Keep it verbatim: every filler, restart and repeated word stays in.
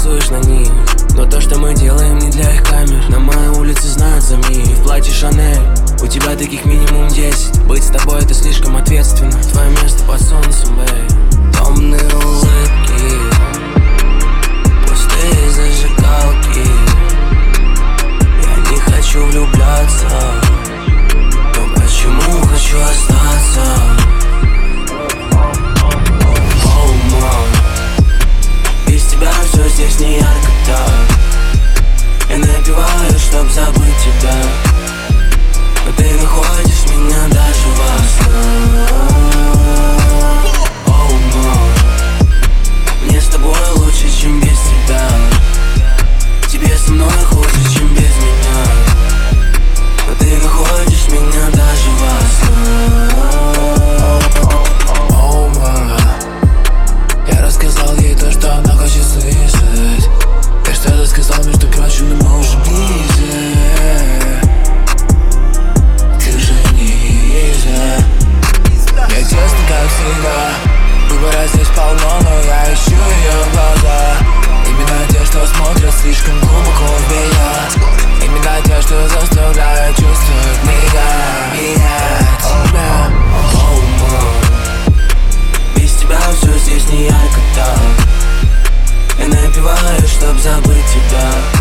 рисуешь на них, но то, что мы делаем, не для их камер. На моей улице знают за миг. В платье Шанель, у тебя таких минимум десять. Быть с тобой это слишком ответственно. Твое место под солнцем, бэй. Томные улыбки, пустые зажигалки. Я не хочу влюбляться, но почему хочу остаться? Оу, мам, без тебя все здесь не ярко так. Я напиваю, чтоб забыть тебя, но ты находишь меня даже во снах. Оу, мам, мне с тобой лучше, чем без тебя. Тебе со мной хуже, чем без меня, но ты находишь меня даже во снах. Оу, мам, я рассказал ей то, что она хочет слышать. Я что-то сказал, между прочим, но мы уже ближе. Ты уже ниже. Я честно, как всегда, выбора здесь полно, но я ищу ее глаза. Именно те, что смотрят слишком глубоко в меня. Именно те, что заставляют чувствовать меня. Меня, тебя. Оу, мам, без тебя все здесь не ярко так. Я напиваю, чтоб забыть тебя.